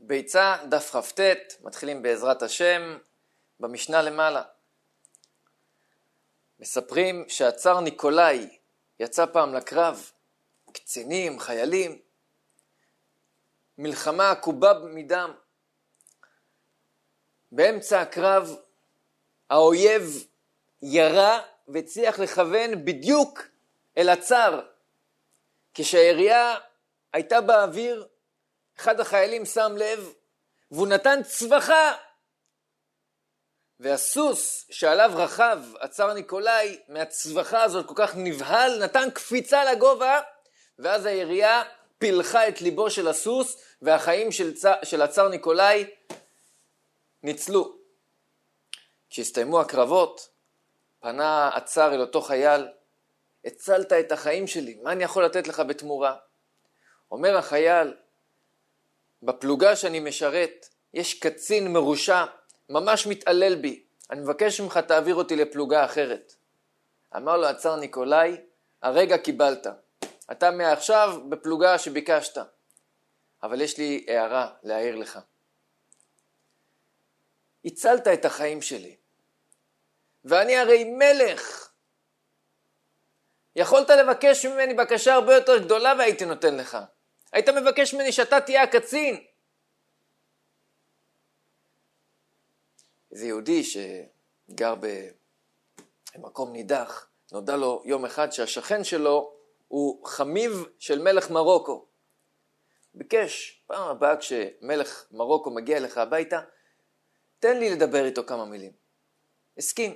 ביצה, דף כ"ט, מתחילים בעזרת השם, במשנה למעלה. מספרים שהצאר ניקולאי יצא פעם לקרב, קצינים, חיילים, מלחמה עקובה מדם. באמצע הקרב האויב ירה והצליח לכוון בדיוק אל הצאר. כשהירייה הייתה באוויר, אחד החיילים שם לב והוא נתן צווחה, והסוס שעליו רכב הצאר ניקולאי מהצווחה הזאת כל כך נבהל, נתן קפיצה לגובה, ואז הירייה פילחה את ליבו של הסוס, והחיים של הצאר ניקולאי ניצלו. כשהסתיימו הקרבות, פנה הצאר אל אותו חייל, הצלת את החיים שלי, מה אני יכול לתת לך בתמורה? אומר החייל, בפלוגה שאני משרת, יש קצין מרושע, ממש מתעלל בי, אני מבקש ממך תעביר אותי לפלוגה אחרת. אמר לו הצאר ניקולאי, הרגע קיבלת, אתה מעכשיו בפלוגה שביקשת, אבל יש לי הערה להעיר לך. הצלת את החיים שלי, ואני הרי מלך, יכולת לבקש ממני בקשה הרבה יותר גדולה והייתי נותן לך. היית מבקש ממני שאתה תהיה הקצין. איזה יהודי שגר במקום נידח, נודע לו יום אחד שהשכן שלו הוא חמיב של מלך מרוקו. ביקש, פעם הבאה כשמלך מרוקו מגיע לך הביתה, תן לי לדבר איתו כמה מילים. הסכים.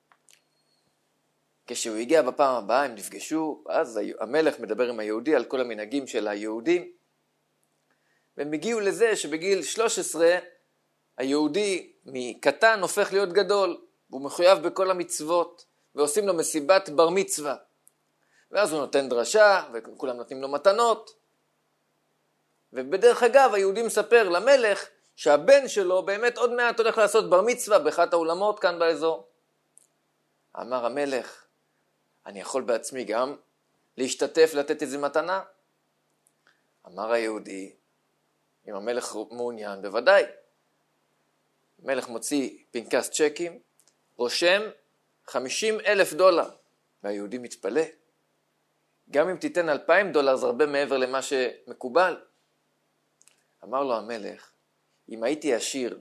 כשהוא הגיע בפעם הבאה, הם נפגשו, אז המלך מדבר עם היהודי על כל המנהגים של היהודים, והם הגיעו לזה שבגיל 13, היהודי מקטן הופך להיות גדול, והוא מחויב בכל המצוות, ועושים לו מסיבת בר מצווה. ואז הוא נותן דרשה, וכולם נותנים לו מתנות. ובדרך אגב, היהודי מספר למלך, שהבן שלו באמת עוד מעט הולך לעשות בר מצווה, באחת האולמות כאן באזור. אמר המלך, אני יכול בעצמי גם להשתתף, לתת איזו מתנה? אמר היהודי, אם המלך מעוניין, בוודאי. המלך מוציא פנקס צ'קים, רושם $50,000, והיהודי מתפלא. גם אם תיתן $2,000 זה הרבה מעבר למה שמקובל. אמר לו המלך, אם הייתי עשיר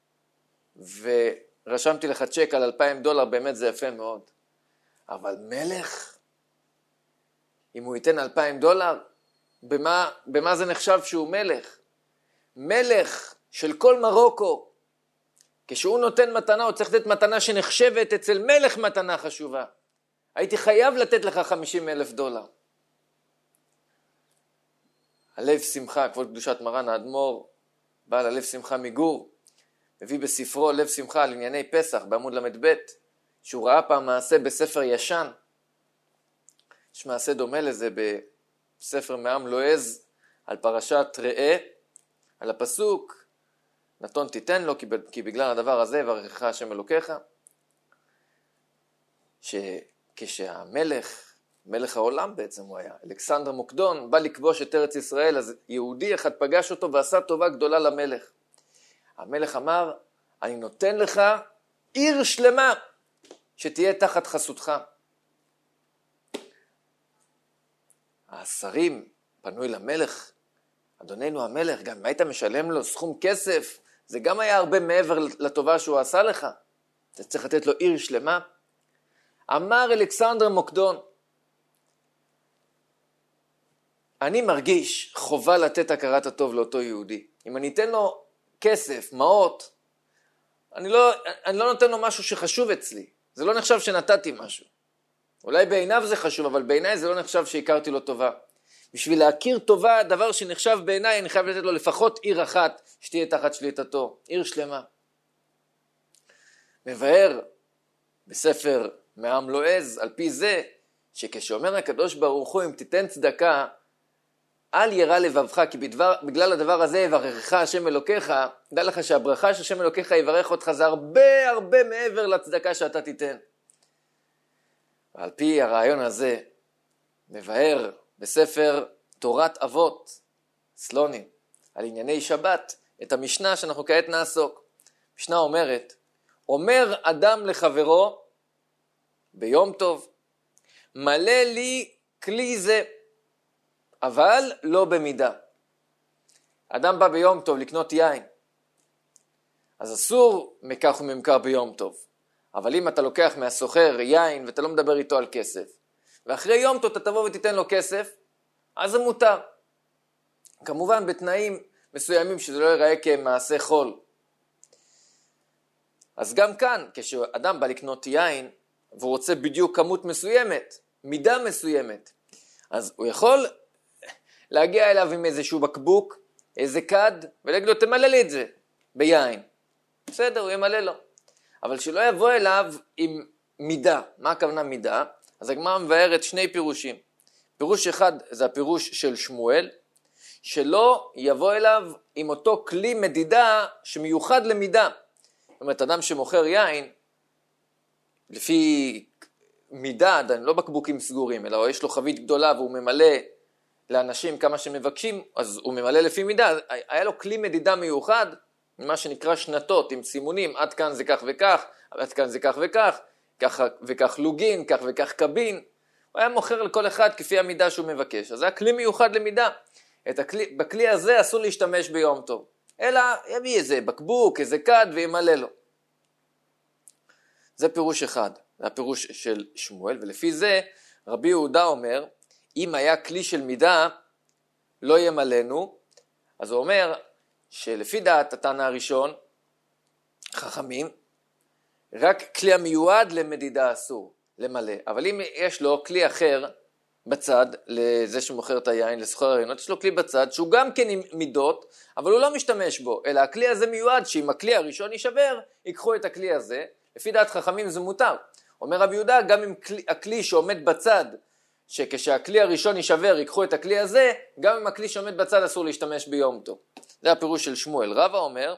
ורשמתי לך צ'ק על $2,000, באמת זה יפה מאוד. אבל מלך, אם הוא ייתן $2,000, במה זה נחשב שהוא מלך? מלך של כל מרוקו, כשהוא נותן מתנה, הוא צריך לתת מתנה שנחשבת אצל מלך מתנה חשובה. הייתי חייב לתת לך $50,000. הלב שמחה, כבוד קדושת מרן האדמו"ר, בעל הלב שמחה מגור, מביא בספרו לב שמחה על ענייני פסח בעמוד ל"ב, שהוא ראה פעם מעשה בספר ישן. יש מעשה דומה לזה בספר מעם לועז על פרשת ראה, על הפסוק, נתון תיתן לו כי בגלל הדבר הזה יברכך השם אלוקיך. שכשהמלך, מלך העולם בעצם הוא היה, אלכסנדר מוקדון, בא לכבוש את ארץ ישראל, אז יהודי אחד פגש אותו ועשה טובה גדולה למלך. המלך אמר, אני נותן לך עיר שלמה שתהיה תחת חסותך. השרים פנו אל המלך, אדוננו המלך, גם אם היית משלם לו סכום כסף, זה גם היה הרבה מעבר לטובה שהוא עשה לך. אתה צריך לתת לו עיר שלמה. אמר אלכסנדר מוקדון, אני מרגיש חובה לתת הכרת הטוב לאותו יהודי. אם אני אתן לו כסף, מעות, אני לא נותן לו משהו שחשוב אצלי. זה לא נחשב שנתתי משהו. אולי בעיניו זה חשוב, אבל בעיניי זה לא נחשב שהכרתי לו טובה. בשביל להכיר טובה, דבר שנחשב בעיניי, אני חייב לתת לו לפחות עיר אחת שתהיה תחת שליטתו, עיר שלמה. מבאר בספר מעם לועז, על פי זה, שכשאומר הקדוש ברוך הוא, אם תיתן צדקה, אל ירא לבבך, כי בגלל הדבר הזה יברכך השם אלוקיך, דע לך שהברכה של השם אלוקיך יברך אותך, זה הרבה הרבה מעבר לצדקה שאתה תיתן. ועל פי הרעיון הזה, מבאר בספר תורת אבות, סלונים, על ענייני שבת, את המשנה שאנחנו כעת נעסוק. המשנה אומרת, אומר אדם לחברו ביום טוב, מלא לי כלי זה, אבל לא במידה. אדם בא ביום טוב לקנות יין, אז אסור מכך וממכר ביום טוב. אבל אם אתה לוקח מהסוחר יין ואתה לא מדבר איתו על כסף, ואחרי יום טוב אתה תבוא ותיתן לו כסף, אז זה מותר. כמובן בתנאים מסוימים שזה לא ייראה כמעשה חול. אז גם כאן, כשאדם בא לקנות יין, והוא רוצה בדיוק כמות מסוימת, מידה מסוימת, אז הוא יכול להגיע אליו עם איזשהו בקבוק, איזה כד, ולהגיד לו, תמלא לי את זה ביין. בסדר, הוא ימלא לו. אבל שלא יבוא אליו עם מידה. מה הכוונה מידה? אז הגמרא מבארת שני פירושים. פירוש אחד זה הפירוש של שמואל, שלא יבוא אליו עם אותו כלי מדידה שמיוחד למידה. זאת אומרת, אדם שמוכר יין, לפי מידה, לא בקבוקים סגורים, אלא יש לו חבית גדולה והוא ממלא לאנשים כמה שמבקשים, אז הוא ממלא לפי מידה. היה לו כלי מדידה מיוחד, מה שנקרא שנתות, עם סימונים, עד כאן זה כך וכך, עד כאן זה כך וכך, כך וכך לוגין, כך וכך קבין. הוא היה מוכר לכל אחד כפי המידה שהוא מבקש. אז זה היה כלי מיוחד למידה. בכלי הזה אסור להשתמש ביום טוב. אלא יביא איזה בקבוק, איזה כד וימלא לו. זה פירוש אחד, זה הפירוש של שמואל, ולפי זה רבי יהודה אומר, אם היה כלי של מידה לא ימלאנו, אז הוא אומר שלפי דעת התנא הראשון, חכמים, רק כלי המיועד למדידה אסור למלא. אבל אם יש לו כלי אחר בצד, לזה שמוכר את היין, לסוחר הינות, יש לו כלי בצד שהוא גם כן עם מידות, אבל הוא לא משתמש בו, אלא הכלי הזה מיועד שאם הכלי הראשון יישבר, ייקחו את הכלי הזה, לפי דעת חכמים זה מותר. אומר רבי יהודה, גם אם הכלי שעומד בצד, שכשהכלי הראשון יישבר, ייקחו את הכלי הזה, גם אם הכלי שעומד בצד אסור להשתמש ביום טוב. זה הפירוש של שמואל. רבא אומר,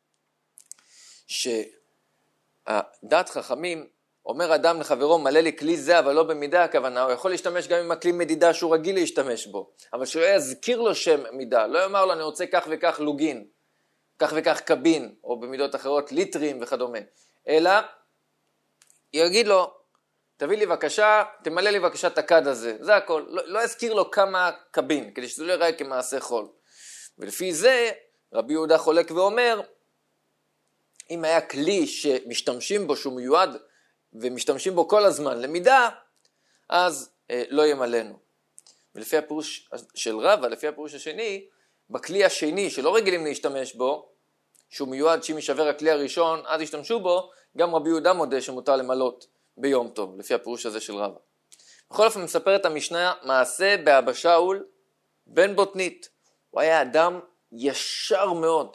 שדעת חכמים, אומר אדם לחברו, מלא לי כלי זה, אבל לא במידה הכוונה, הוא יכול להשתמש גם עם הכלי מדידה שהוא רגיל להשתמש בו, אבל שלא יזכיר לו שם מידה, לא יאמר לו, אני רוצה כך וכך לוגין, כך וכך קבין, או במידות אחרות ליטרים וכדומה, אלא יגיד לו, תביא לי בבקשה, תמלא לי בבקשה את הכד הזה, זה הכל, לא יזכיר לו כמה קבין, כדי שזה לא ייראה כמעשה חול. ולפי זה רבי יהודה חולק ואומר, אם היה כלי שמשתמשים בו, שהוא מיועד, ומשתמשים בו כל הזמן למידה, אז לא ימלאנו. ולפי הפירוש של רבא, לפי הפירוש השני, בכלי השני שלא רגילים להשתמש בו, שהוא מיועד שאם יישבר הכלי הראשון, אז ישתמשו בו, גם רבי יהודה מודה שמותר למלות ביום טוב, לפי הפירוש הזה של רבא. בכל אופן מספר את המשנה מעשה באבא שאול בן בוטנית. הוא היה אדם ישר מאוד,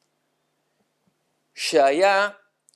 שהיה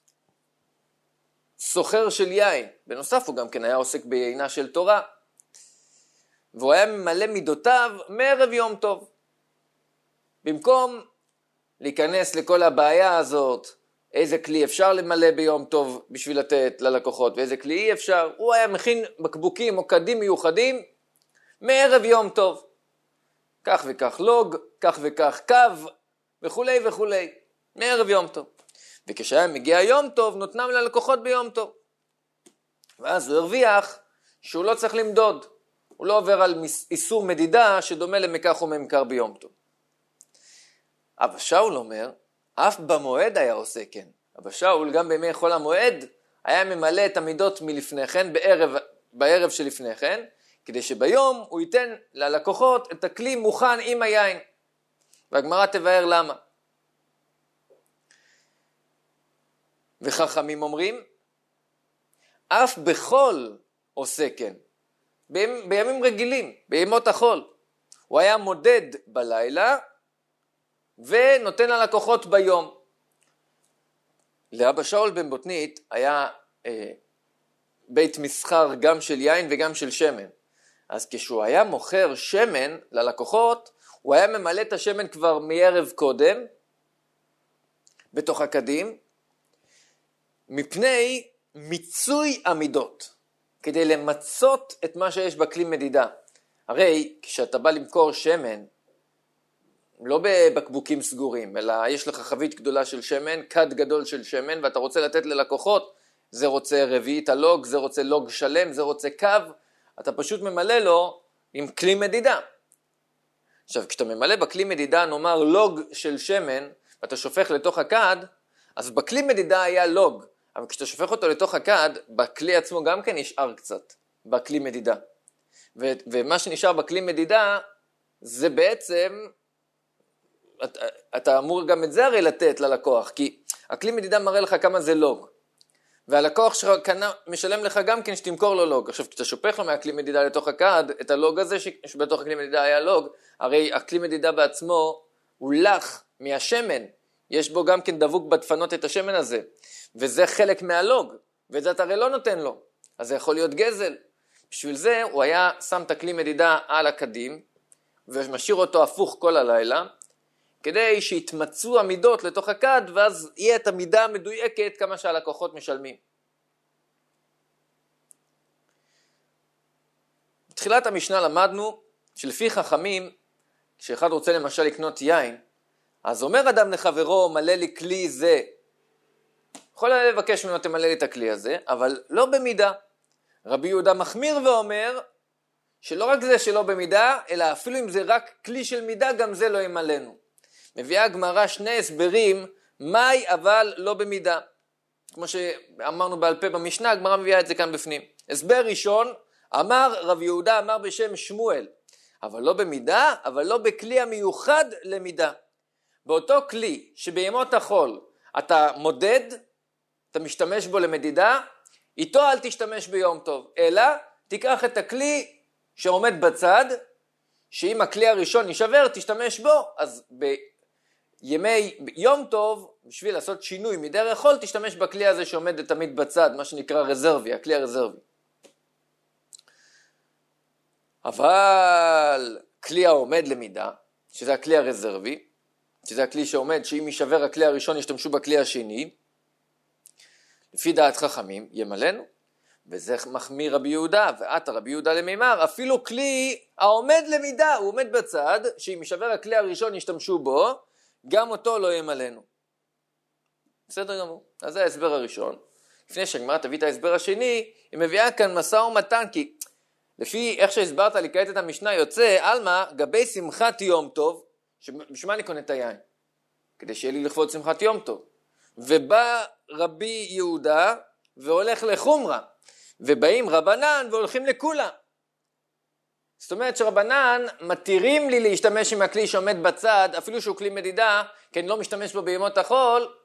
סוחר של יין. בנוסף הוא גם כן היה עוסק ביינה של תורה. והוא היה ממלא מידותיו מערב יום טוב. במקום להיכנס לכל הבעיה הזאת, איזה כלי אפשר למלא ביום טוב בשביל לתת ללקוחות, ואיזה כלי אי אפשר, הוא היה מכין בקבוקים או קדים מיוחדים מערב יום טוב. כך וכך לוג, כך וכך קו, וכולי וכולי, מערב יום טוב. וכשהיה מגיע יום טוב, נותנם ללקוחות ביום טוב. ואז הוא הרוויח שהוא לא צריך למדוד. הוא לא עובר על איסור מדידה שדומה למקח וממכר ביום טוב. אבא שאול אומר, אף במועד היה עושה כן. אבא שאול גם בימי חול המועד היה ממלא את המידות מלפני כן, בערב שלפני כן, כדי שביום הוא ייתן ללקוחות את הכלי מוכן עם היין. והגמרא תבאר למה. וחכמים אומרים, אף בחול עושה כן. בימים רגילים, בימות החול. הוא היה מודד בלילה, ונותן ללקוחות ביום. לאבא שאול בן בוטנית היה בית מסחר גם של יין וגם של שמן. אז כשהוא היה מוכר שמן ללקוחות, הוא היה ממלא את השמן כבר מערב קודם, בתוך הקדים, מפני מיצוי המידות, כדי למצות את מה שיש בכלי מדידה. הרי כשאתה בא למכור שמן, לא בבקבוקים סגורים, אלא יש לך חבית גדולה של שמן, כד גדול של שמן, ואתה רוצה לתת ללקוחות, זה רוצה רביעית הלוג, זה רוצה לוג שלם, זה רוצה קו, אתה פשוט ממלא לו עם כלי מדידה. עכשיו, כשאתה ממלא בכלי מדידה, נאמר לוג של שמן, ואתה שופך לתוך הכד, אז בכלי מדידה היה לוג, אבל כשאתה שופך אותו לתוך הכד, בכלי עצמו גם כן נשאר קצת, בכלי מדידה. ומה שנשאר בכלי מדידה, זה בעצם, אתה אמור גם את זה הרי לתת ללקוח, כי הכלי מדידה מראה לך כמה זה לוג, והלקוח שלך משלם לך גם כן שתמכור לו לוג. עכשיו, כשאתה שופך לו מהכלי מדידה לתוך הכד, את הלוג הזה שבתוך הכלי מדידה היה לוג, הרי הכלי מדידה בעצמו הוא לח מהשמן, יש בו גם כן דבוק בדפנות את השמן הזה, וזה חלק מהלוג, ואת זה אתה הרי לא נותן לו, אז זה יכול להיות גזל. בשביל זה הוא היה שם את הכלי מדידה על הקדים, ומשאיר אותו הפוך כל הלילה, כדי שיתמצאו המידות לתוך הכד, ואז יהיה את המידה המדויקת כמה שהלקוחות משלמים. בתחילת המשנה למדנו שלפי חכמים, כשאחד רוצה למשל לקנות יין, אז אומר אדם לחברו, מלא לי כלי זה. יכול לבקש ממנו, תמלא לי את הכלי הזה, אבל לא במידה. רבי יהודה מחמיר ואומר, שלא רק זה שלא במידה, אלא אפילו אם זה רק כלי של מידה, גם זה לא ימלאנו. מביאה הגמרא שני הסברים, מהי אבל לא במידה. כמו שאמרנו בעל פה במשנה, הגמרא מביאה את זה כאן בפנים. הסבר ראשון, אמר רבי יהודה, אמר בשם שמואל, אבל לא במידה, אבל לא בכלי המיוחד למידה. באותו כלי שבימות החול אתה מודד, אתה משתמש בו למדידה, איתו אל תשתמש ביום טוב, אלא תיקח את הכלי שעומד בצד, שאם הכלי הראשון נשבר, תשתמש בו, אז יום טוב, בשביל לעשות שינוי מדרך חול, תשתמש בכלי הזה שעומד תמיד בצד, מה שנקרא רזרבי, הכלי הרזרבי. אבל כלי העומד למידה, שזה הכלי הרזרבי, שזה הכלי שעומד, שאם יישבר הכלי הראשון, ישתמשו בכלי השני, לפי דעת חכמים, ימלאנו. וזה מחמיר רבי יהודה, ועתה רבי יהודה למימר, אפילו כלי העומד למידה, הוא עומד בצד, שאם יישבר הכלי הראשון ישתמשו בו, גם אותו לא ימלאנו. בסדר גמור. אז זה ההסבר הראשון. לפני שהגמרא תביא את ההסבר השני, היא מביאה כאן משא ומתן, כי לפי איך שהסברת לי כעת את המשנה, יוצא, אלמה, גבי שמחת יום טוב, שבשביל מה אני קונה את היין? כדי שיהיה לי לכבוד שמחת יום טוב. ובא רבי יהודה, והולך לחומרה, ובאים רבנן והולכים לכולה. זאת אומרת שרבנן מתירים לי להשתמש עם הכלי שעומד בצד, אפילו שהוא כלי מדידה, כי אני לא משתמש בו בימות החול.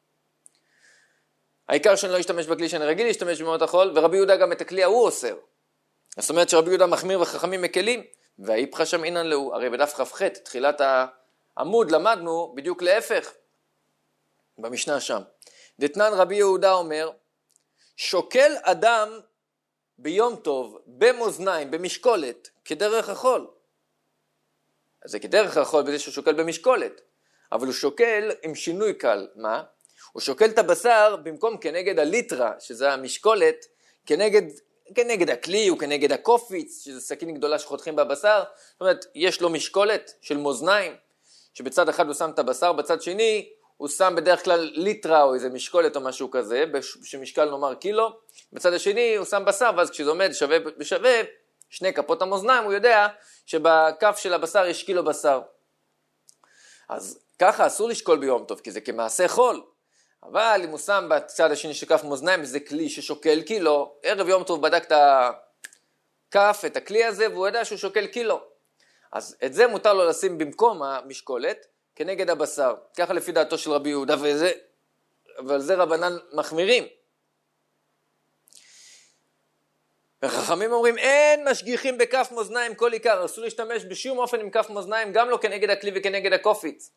העיקר שאני לא אשתמש בכלי שאני רגיל להשתמש בימות החול, ורבי יהודה גם את הכלי ההוא אוסר. זאת אומרת שרבי יהודה מחמיר וחכמים מקלים, והאיפכא שמעינן להו. הרי בדף כ"ח, תחילת העמוד, למדנו בדיוק להפך, במשנה שם. דתנן רבי יהודה אומר, שוקל אדם ביום טוב, במאזניים, במשקולת, כדרך החול. אז זה כדרך החול בזה שהוא שוקל במשקולת, אבל הוא שוקל עם שינוי קל. מה? הוא שוקל את הבשר במקום כנגד הליטרה, שזה המשקולת, כנגד הכלי או כנגד הקופיץ, שזה סכין גדולה שחותכים בבשר. זאת אומרת, יש לו משקולת של מאזניים, שבצד אחד הוא שם את הבשר, בצד שני הוא שם בדרך כלל ליטרה או איזה משקולת או משהו כזה, שמשקל נאמר קילו, בצד השני הוא שם בשר, ואז כשזה עומד שווה בשווה, שני כפות המאזניים, הוא יודע שבכף של הבשר יש קילו בשר. אז ככה אסור לשקול ביום טוב, כי זה כמעשה חול. אבל אם הוא שם בצד השני של כף מאזניים, זה כלי ששוקל קילו, ערב יום טוב בדק את הכף, את הכלי הזה, והוא יודע שהוא שוקל קילו. אז את זה מותר לו לשים במקום המשקולת, כנגד הבשר. ככה לפי דעתו של רבי יהודה, אבל זה רבנן מחמירים. וחכמים אומרים, אין משגיחים בכף מאזניים כל עיקר, אסור להשתמש בשום אופן עם כף מאזניים, גם לא כנגד הכלי וכנגד הקופיץ.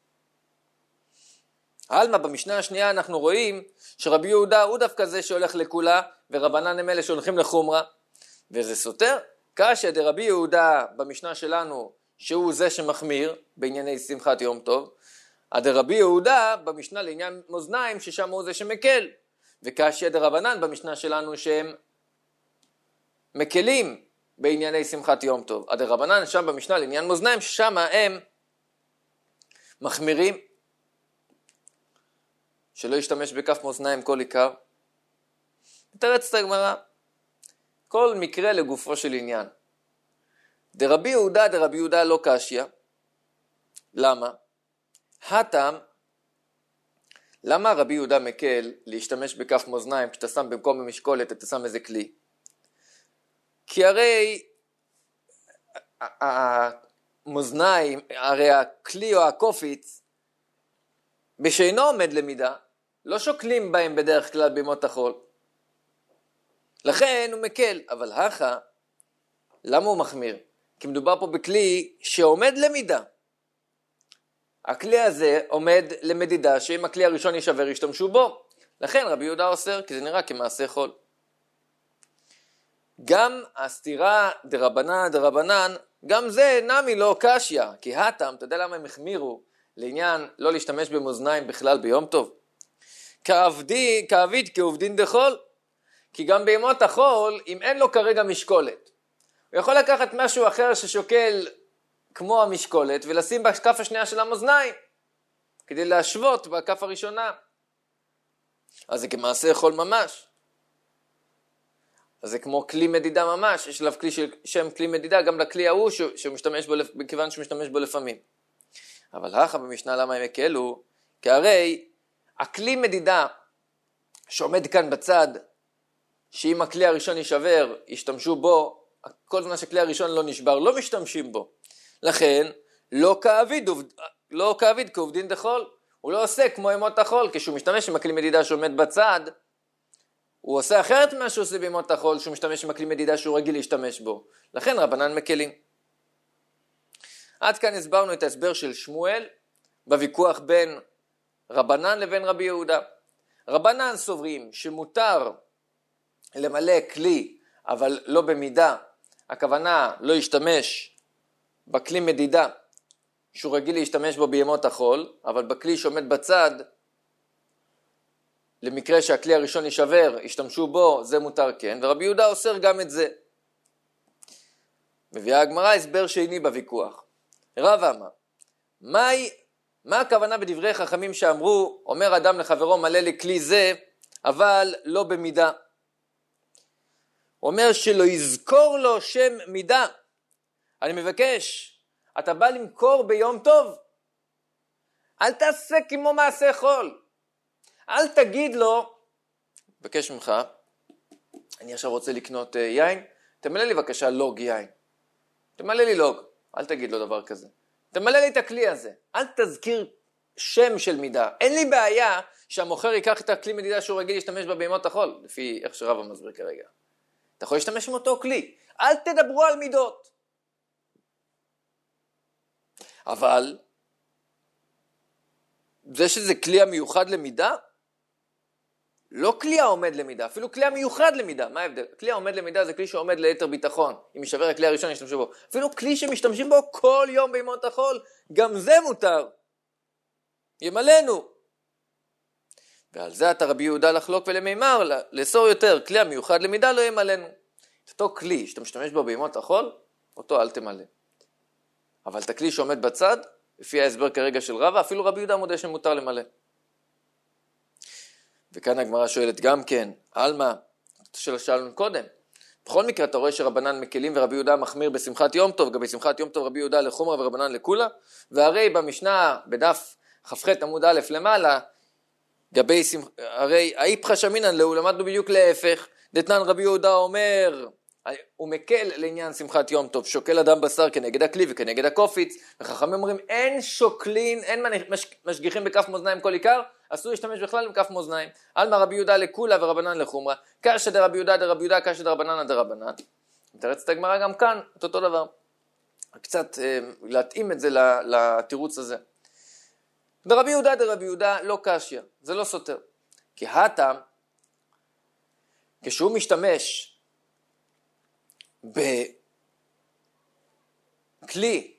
הלמה, במשנה השנייה אנחנו רואים שרבי יהודה הוא דווקא זה שהולך לכולה, ורבנן הם אלה שהולכים לחומרה, וזה סותר. קשיא דרבי יהודה במשנה שלנו, שהוא זה שמחמיר בענייני שמחת יום טוב, דרבי יהודה במשנה לעניין מאזניים, ששם הוא זה שמקל, וקשיא דרבנן במשנה שלנו שהם מקלים בענייני שמחת יום טוב. דרבנן שם במשנה לעניין מאזניים, ששם הם מחמירים, שלא ישתמש בכף מאזניים כל עיקר. מתרצת הגמרא, כל מקרה לגופו של עניין. דרבי יהודה לא קשיא. למה? הטעם, למה רבי יהודה מקל להשתמש בכף מאזניים כשאתה שם במקום במשקולת, אתה שם איזה כלי? כי הרי המאזניים, הרי הכלי או הקופיץ, בשאינו עומד למידה, לא שוקלים בהם בדרך כלל בימות החול. לכן הוא מקל, אבל הכה, למה הוא מחמיר? כי מדובר פה בכלי שעומד למידה. הכלי הזה עומד למדידה שאם הכלי הראשון יישבר ישתמשו בו. לכן רבי יהודה אוסר, כי זה נראה כמעשה חול. גם הסתירה דרבנן, גם זה נמי לא קשיא, כי הטעם, אתה יודע למה הם החמירו לעניין לא להשתמש במאזניים בכלל ביום טוב? כעביד כעובדין דחול, כי גם בימות החול, אם אין לו כרגע משקולת, הוא יכול לקחת משהו אחר ששוקל כמו המשקולת, ולשים בכף השנייה של המאזניים, כדי להשוות בכף הראשונה. אז זה כמעשה חול ממש. אז זה כמו כלי מדידה ממש, יש עליו כלי שם כלי מדידה, גם לכלי ההוא שמשתמש בו, בכיוון שמשתמש בו לפעמים. אבל הכה במשנה למה הם הקלו? כי הרי הכלי מדידה שעומד כאן בצד, שאם הכלי הראשון יישבר, ישתמשו בו, כל זמן שהכלי הראשון לא נשבר, לא משתמשים בו. לכן, לא כעביד כעובדין דחול. הוא לא עושה כמו ימות החול, כשהוא משתמש עם הכלי מדידה שעומד בצד, הוא עושה אחרת ממה שהוא עושה בימות החול, שהוא משתמש עם הכלי מדידה שהוא רגיל להשתמש בו. לכן רבנן מקלים. עד כאן הסברנו את ההסבר של שמואל, בוויכוח בין רבנן לבין רבי יהודה. רבנן סוברים שמותר למלא כלי, אבל לא במידה. הכוונה לא ישתמש בכלי מדידה, שהוא רגיל להשתמש בו בימות החול, אבל בכלי שעומד בצד, למקרה שהכלי הראשון יישבר, ישתמשו בו, זה מותר כן, ורבי יהודה אוסר גם את זה. מביאה הגמרא הסבר שני בוויכוח. רב אמר, מה הכוונה בדברי חכמים שאמרו, אומר אדם לחברו מלא לי כלי זה, אבל לא במידה. הוא אומר שלא יזכור לו שם מידה. אני מבקש, אתה בא למכור ביום טוב, אל תעשה כמו מעשה חול. אל תגיד לו, מבקש ממך, אני עכשיו רוצה לקנות יין, תמלא לי בבקשה לוג יין. תמלא לי לוג, אל תגיד לו דבר כזה. תמלא לי את הכלי הזה, אל תזכיר שם של מידה. אין לי בעיה שהמוכר ייקח את הכלי מדידה שהוא רגיל להשתמש בה בימות החול, לפי איך שרב המסביר כרגע. אתה יכול להשתמש עם אותו כלי, אל תדברו על מידות. אבל, זה שזה כלי המיוחד למידה, לא כלי העומד למידה, אפילו כלי המיוחד למידה. מה ההבדל? כלי העומד למידה זה כלי שעומד ליתר ביטחון. אם יישבר הכלי הראשון ישתמשו בו. אפילו כלי שמשתמשים בו כל יום בימות החול, גם זה מותר. ימלאנו. ועל זה אתה רבי יהודה לחלוק ולמימר, לאסור יותר, כלי המיוחד למידה לא ימלאנו. את אותו כלי שאתה משתמש בו בימות החול, אותו אל תמלא. אבל את הכלי שעומד בצד, לפי ההסבר כרגע של רבא, אפילו רבי יהודה מודה שמותר למלא. וכאן הגמרא שואלת גם כן, אלמה, שאלנו קודם, בכל מקרה אתה רואה שרבנן מקלים ורבי יהודה מחמיר בשמחת יום טוב, גם בשמחת יום טוב רבי יהודה לחומרה ורבנן לכולה, והרי במשנה בדף כ"ח עמוד א' למעלה, הרי האיפכא שמינן לו, למדנו בדיוק להפך, דתנן רבי יהודה אומר, הוא מקל לעניין שמחת יום טוב, שוקל אדם בשר כנגד הכלי וכנגד הקופיץ, וחכמים אומרים אין שוקלין, אין משגיחים בכף מאזניים כל עיקר, אסור להשתמש בכלל בכף מאזניים. אלמה רבי יהודה לכולה ורבנן לחומרה, קשיא דרבי יהודה קשיא דרבנן דרבנן. מתרצת הגמרא גם כאן, את אותו דבר. קצת להתאים את זה לתירוץ הזה. דרבי יהודה לא קשיא, זה לא סותר. כי הטעם, כשהוא משתמש בכלי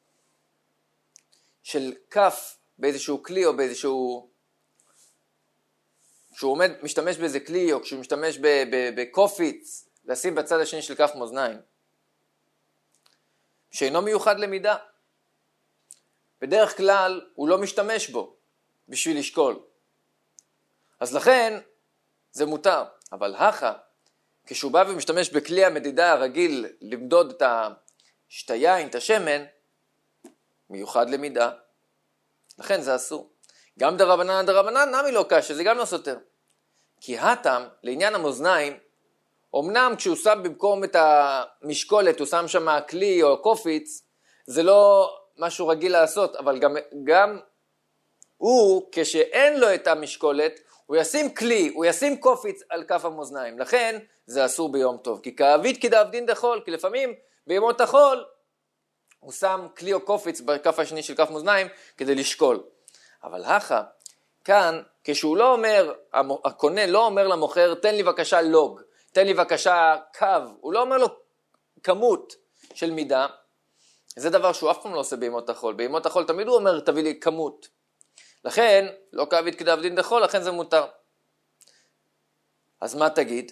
של כף באיזשהו כלי או באיזשהו, כשהוא משתמש באיזה כלי או כשהוא משתמש בקופיץ, לשים בצד השני של כף מאזניים, שאינו מיוחד למידה. בדרך כלל הוא לא משתמש בו בשביל לשקול. אז לכן זה מותר. אבל כשהוא בא ומשתמש בכלי המדידה הרגיל למדוד את היין, את השמן, מיוחד למידה, לכן זה אסור. גם דרבנן נמי לא קשה, זה גם לא סותר. כי לעניין המאזניים, אמנם כשהוא שם במקום את המשקולת, הוא שם שם כלי או קופיץ, זה לא משהו רגיל לעשות, אבל גם הוא, כשאין לו את המשקולת, הוא ישים כלי, הוא ישים קופיץ על כף המאזניים. לכן זה אסור ביום טוב. כי כעביד כדאבדין דחול, כי לפעמים בימות החול הוא שם כלי או קופיץ בכף השני של כף מאזניים כדי לשקול. אבל כאן, כשהוא לא אומר, הקונה לא אומר למוכר, תן לי בבקשה לוג, תן לי בבקשה קו, הוא לא אומר לו כמות של מידה, זה דבר שהוא אף פעם לא עושה בימות החול. בימות החול תמיד הוא אומר, תביא לי כמות. לכן, לא כעביד כדאבדין דחול, לכן זה מותר. אז מה תגיד?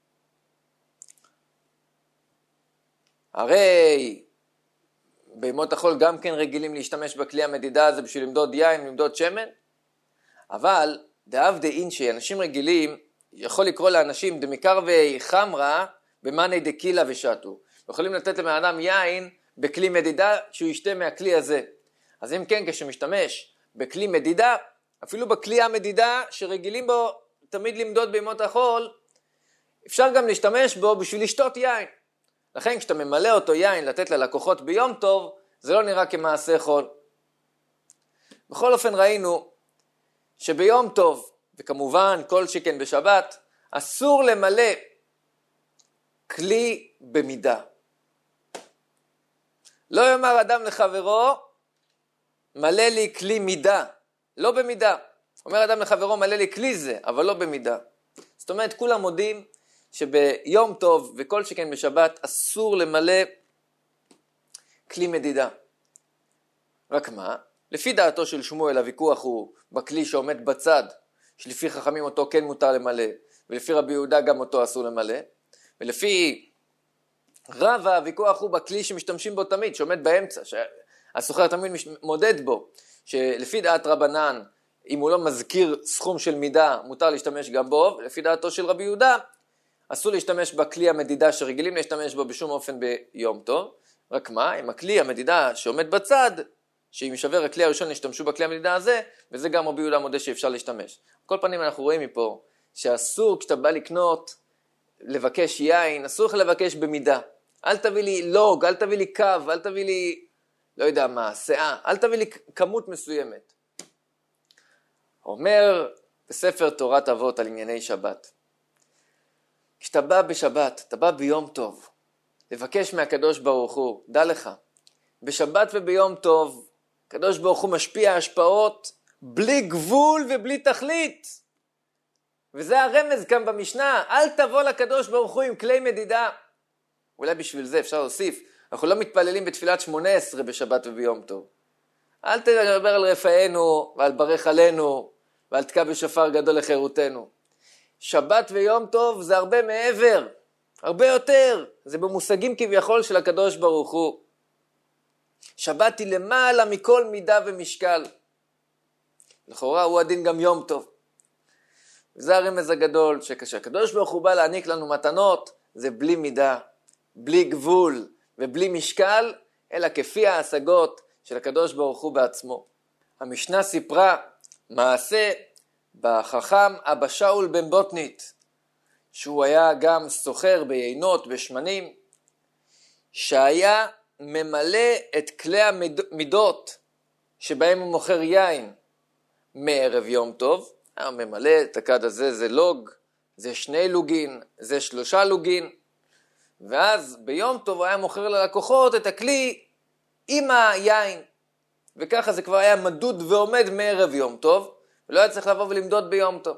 הרי בימות החול גם כן רגילים להשתמש בכלי המדידה הזה בשביל למדוד יין, למדוד שמן, אבל דאב דאינשי, אנשים רגילים, יכול לקרוא לאנשים דמיקר וחמרה במאני דקילה ושתו. יכולים לתת לבן אדם יין בכלי מדידה שהוא ישתה מהכלי הזה. אז אם כן, כשמשתמש בכלי מדידה, אפילו בכלי המדידה שרגילים בו תמיד למדוד בימות החול, אפשר גם להשתמש בו בשביל לשתות יין. לכן כשאתה ממלא אותו יין לתת ללקוחות ביום טוב, זה לא נראה כמעשה חול. בכל אופן ראינו שביום טוב, וכמובן כל שכן בשבת, אסור למלא כלי במידה. לא יאמר אדם לחברו, מלא לי כלי מידה, לא במידה. אומר אדם לחברו, מלא לי כלי זה, אבל לא במידה. זאת אומרת, כולם מודים שביום טוב וכל שכן בשבת אסור למלא כלי מדידה. רק מה? לפי דעתו של שמואל הוויכוח הוא בכלי שעומד בצד, שלפי חכמים אותו כן מותר למלא, ולפי רבי יהודה גם אותו אסור למלא, ולפי רבא הוויכוח הוא בכלי שמשתמשים בו תמיד, שעומד באמצע, שהסוחר תמיד מודד בו, שלפי דעת רבנן, אם הוא לא מזכיר סכום של מידה, מותר להשתמש גם בו, ולפי דעתו של רבי יהודה, אסור להשתמש בכלי המדידה שרגילים להשתמש בו בשום אופן ביום טוב. רק מה? עם הכלי המדידה שעומד בצד, שאם ישבר הכלי הראשון ישתמשו בכלי המדידה הזה, וזה גם רבי יהודה מודה שאפשר להשתמש. כל פנים אנחנו רואים מפה, שאסור כשאתה בא לקנות, לבקש יין, אסור לך לבקש במידה. אל תביא לי לוג, אל תביא לי קו, אל תביא לי, לא יודע מה, שאה, אל תביא לי כמות מסוימת. אומר בספר תורת אבות על ענייני שבת, כשאתה בא בשבת, אתה בא ביום טוב, לבקש מהקדוש ברוך הוא, דע לך, בשבת וביום טוב, הקדוש ברוך הוא משפיע השפעות בלי גבול ובלי תכלית. וזה הרמז כאן במשנה, אל תבוא לקדוש ברוך הוא עם כלי מדידה. אולי בשביל זה אפשר להוסיף, אנחנו לא מתפללים בתפילת 18 בשבת וביום טוב. אל תדבר על רפאנו ועל ברך עלינו ועל תקע בשופר גדול לחירותנו. שבת ויום טוב זה הרבה מעבר, הרבה יותר. זה במושגים כביכול של הקדוש ברוך הוא. שבת היא למעלה מכל מידה ומשקל. לכאורה הוא הדין גם יום טוב. וזה הרמז הגדול, שכשהקדוש ברוך הוא בא להעניק לנו מתנות, זה בלי מידה, בלי גבול ובלי משקל, אלא כפי ההשגות של הקדוש ברוך הוא בעצמו. המשנה סיפרה מעשה בחכם אבא שאול בן בוטנית, שהוא היה גם סוחר ביינות, בשמנים, שהיה ממלא את כלי המידות שבהם הוא מוכר יין מערב יום טוב, היה ממלא את הכד הזה, זה לוג, זה 2 לוגין, זה 3 לוגין, ואז ביום טוב הוא היה מוכר ללקוחות את הכלי עם היין, וככה זה כבר היה מדוד ועומד מערב יום טוב, ולא היה צריך לבוא ולמדוד ביום טוב.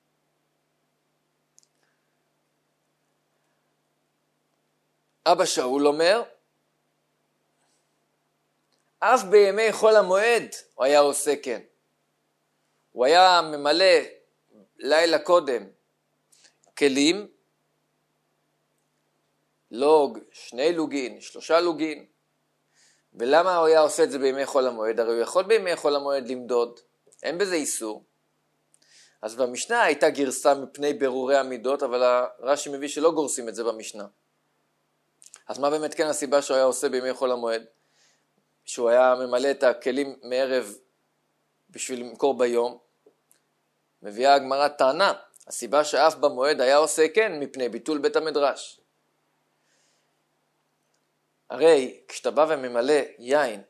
אבא שאול אומר, אף בימי חול המועד הוא היה עושה כן. הוא היה ממלא לילה קודם כלים, לוג, 2 לוגין, 3 לוגין, ולמה הוא היה עושה את זה בימי חול המועד? הרי הוא יכול בימי חול המועד למדוד, אין בזה איסור. אז במשנה הייתה גרסה מפני ברורי המידות, אבל הרש"י מביא שלא גורסים את זה במשנה. אז מה באמת כן הסיבה שהוא היה עושה בימי חול המועד? שהוא היה ממלא את הכלים מערב בשביל למכור ביום. מביאה הגמרא טענה, הסיבה שאף במועד היה עושה כן מפני ביטול בית המדרש. הרי כשאתה בא וממלא יין,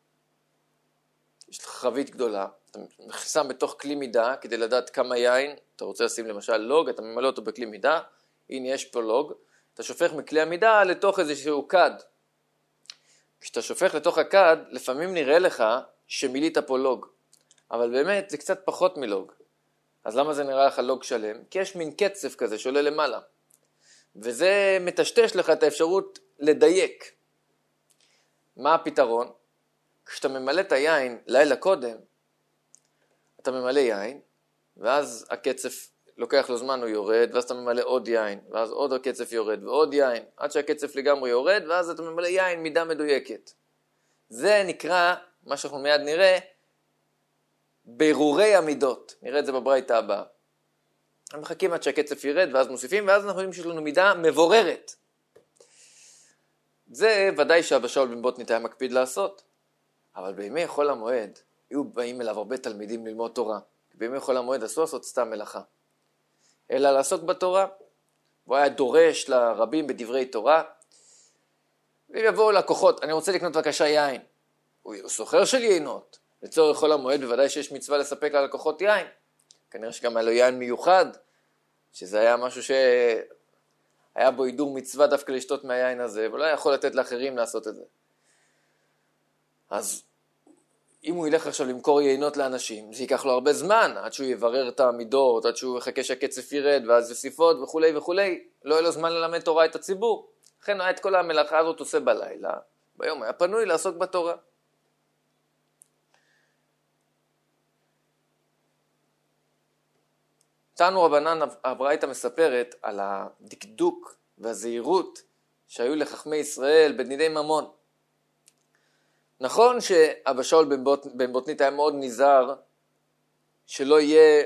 יש לך חבית גדולה, אתה שם בתוך כלי מידה כדי לדעת כמה יין, אתה רוצה לשים למשל לוג, אתה ממלא אותו בכלי מידה, הנה יש פה לוג, אתה שופך מכלי המידה לתוך איזשהו כד. כשאתה שופך לתוך הכד, לפעמים נראה לך שמילית פה לוג, אבל באמת זה קצת פחות מלוג. אז למה זה נראה לך לוג שלם? כי יש מין קצף כזה שעולה למעלה, וזה מטשטש לך את האפשרות לדייק. מה הפתרון? כשאתה ממלא את היין לילה קודם, אתה ממלא יין, ואז הקצף לוקח לו זמן, הוא יורד, ואז אתה ממלא עוד יין, ואז עוד הקצף יורד, ועוד יין, עד שהקצף לגמרי יורד, ואז אתה ממלא יין מידה מדויקת. זה נקרא, מה שאנחנו מיד נראה, ברורי המידות. נראה את זה בברייתא הבאה. אנחנו מחכים עד שהקצף ירד, ואז מוסיפים, ואז אנחנו יודעים שיש לנו מידה מבוררת. זה ודאי שאבא שאול בן בוטנית היה מקפיד לעשות. אבל בימי חול המועד, היו באים אליו הרבה תלמידים ללמוד תורה. בימי חול המועד אסור לעשות סתם מלאכה, אלא לעסוק בתורה. הוא היה דורש לרבים בדברי תורה, ואם יבואו לקוחות, אני רוצה לקנות בבקשה יין. הוא סוחר של יינות. לצורך חול המועד בוודאי שיש מצווה לספק ללקוחות יין. כנראה שגם היה לו יין מיוחד, שזה היה משהו שהיה בו הידור מצווה דווקא לשתות מהיין הזה, ולא היה יכול לתת לאחרים לעשות את זה. אז אם הוא ילך עכשיו למכור יינות לאנשים, זה ייקח לו הרבה זמן, עד שהוא יברר את המידות, עד שהוא יחכה שהקצף ירד, ואז יוסיפות וכולי וכולי. לא יהיה לו זמן ללמד תורה את הציבור. לכן את כל המלאכה הזאת עושה בלילה, ביום היה פנוי לעסוק בתורה. תנו רבנן הברייתא מספרת על הדקדוק והזהירות שהיו לחכמי ישראל בדיני ממון. נכון שאבא שאול בן בוטנית היה מאוד נזהר שלא יהיה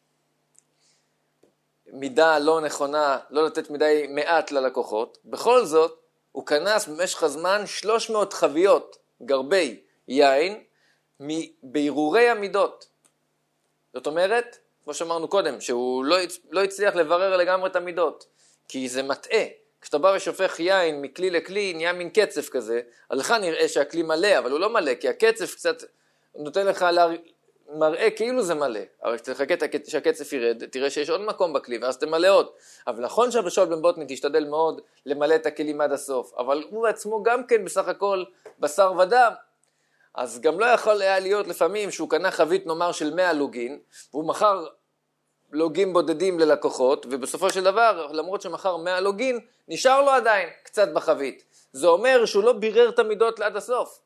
מידה לא נכונה, לא לתת מדי מעט ללקוחות. בכל זאת הוא כנס במשך הזמן 300 חביות גרבי יין מבהירורי המידות. זאת אומרת, כמו שאמרנו קודם, שהוא לא הצליח לברר לגמרי את המידות, כי זה מטעה. כשאתה בא ושופך יין מכלי לכלי, נהיה מין קצף כזה, אז לך נראה שהכלי מלא, אבל הוא לא מלא, כי הקצף קצת נותן לך מראה כאילו זה מלא. אבל כשתחכה שהקצף ירד, תראה שיש עוד מקום בכלי, ואז תמלא עוד. אבל נכון שאבא שאול בן בוטנית תשתדל מאוד למלא את הכלים עד הסוף, אבל הוא עצמו גם כן בסך הכל בשר ודם, אז גם לא יכול היה להיות לפעמים שהוא קנה חבית נאמר של 100 לוגין, והוא מחר לוגים בודדים ללקוחות, ובסופו של דבר, למרות שמחר 100 לוגין, נשאר לו עדיין קצת בחבית. זה אומר שהוא לא בירר את המידות עד הסוף.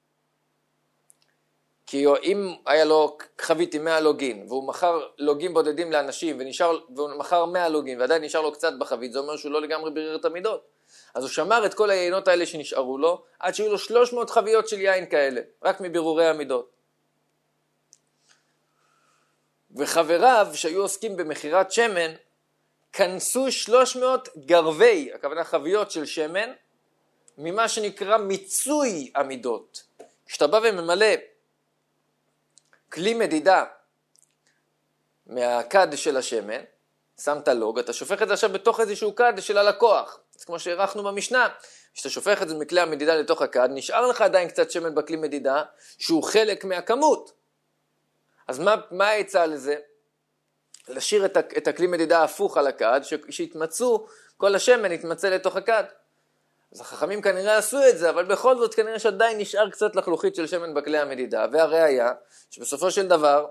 כי אם היה לו חבית עם 100 לוגין, והוא מחר לוגים בודדים לאנשים, והוא מחר 100 לוגין, ועדיין נשאר לו קצת בחבית, זה אומר שהוא לא לגמרי בירר את המידות. אז הוא שמר את כל היינות האלה שנשארו לו, עד שיהיו לו 300 חביות של יין כאלה, רק מבירורי המידות. וחבריו שהיו עוסקים במחירת שמן, כנסו 300 גרבי, הכוונה חביות של שמן, ממה שנקרא מיצוי המידות. כשאתה בא וממלא כלי מדידה מהכד של השמן, שמת לוג, אתה שופך את זה עכשיו בתוך איזשהו כד של הלקוח. אז כמו שהערכנו במשנה, כשאתה שופך את זה מכלי המדידה לתוך הכד, נשאר לך עדיין קצת שמן בכלי מדידה, שהוא חלק מהכמות. אז מה העצה לזה? לשאיר את הכלי מדידה הפוך על הכד, שיתמצאו, כל השמן יתמצא לתוך הכד. אז החכמים כנראה עשו את זה, אבל בכל זאת כנראה שעדיין נשאר קצת לחלוכית של שמן בכלי המדידה, והראיה שבסופו של דבר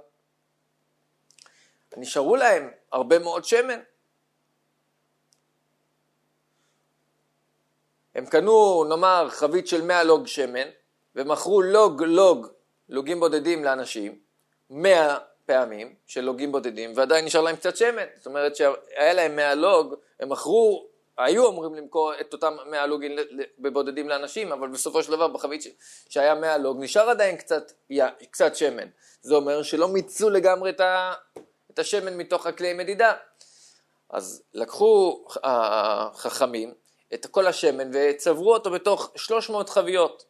נשארו להם הרבה מאוד שמן. הם קנו, נאמר, חבית של 100 לוג שמן, ומכרו לוגים בודדים לאנשים, 100 פעמים של לוגים בודדים, ועדיין נשאר להם קצת שמן. זאת אומרת שהיה להם 100 לוג, הם מכרו היו אמורים למכור את אותם 100 לוגים בבודדים לאנשים, אבל בסופו של דבר בחבית שהיה 100 לוג, נשאר עדיין קצת שמן. זה אומר שלא מיצו לגמרי את השמן מתוך הכלי מדידה. אז לקחו החכמים את כל השמן וצברו אותו בתוך 300 חביות.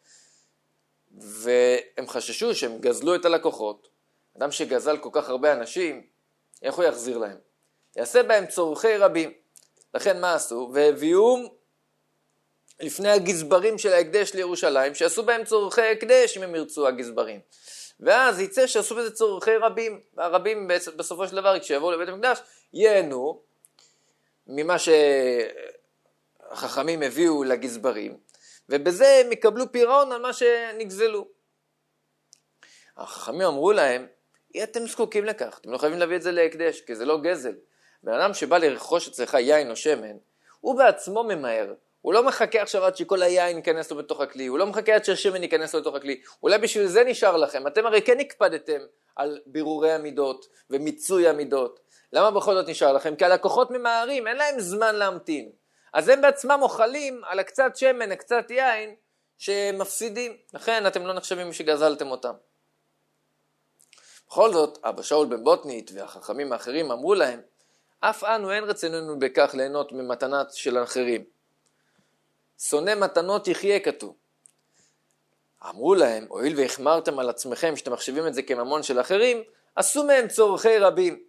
והם חששו שהם גזלו את הלקוחות. אדם שגזל כל כך הרבה אנשים, איך הוא יחזיר להם? יעשה בהם צורכי רבים. לכן מה עשו? והביאום לפני הגזברים של ההקדש לירושלים, שעשו בהם צורכי הקדש אם הם ירצו הגזברים. ואז יצא שעשו בזה צורכי רבים. והרבים בסופו של דבר, כשיבואו לבית המקדש, ייהנו ממה שהחכמים הביאו לגזברים, ובזה הם יקבלו פירעון על מה שנגזלו. החכמים אמרו להם, אתם זקוקים לכך, אתם לא חייבים להביא את זה להקדש, כי זה לא גזל. בן אדם שבא לרכוש אצלך יין או שמן, הוא בעצמו ממהר. הוא לא מחכה עכשיו עד שכל היין ייכנס לו בתוך הכלי, הוא לא מחכה עד שהשמן ייכנס לו בתוך הכלי, אולי בשביל זה נשאר לכם. אתם הרי כן הקפדתם על בירורי המידות ומיצוי המידות. למה בכל זאת נשאר לכם? כי הלקוחות ממהרים, אין להם זמן להמתין. אז הם בעצמם אוכלים על הקצת שמן, הקצת יין, שמפסידים. לכן אתם לא נחשבים שגזלתם אותם. בכל זאת, אבא שאול בן בוטנית והחכמים האחרים אמרו להם, אף אנו אין רצוננו בכך ליהנות ממתנת של האחרים. שונא מתנות יחיה כתוב. אמרו להם, הואיל והחמרתם על עצמכם שאתם מחשבים את זה כממון של אחרים, עשו מהם צורכי רבים.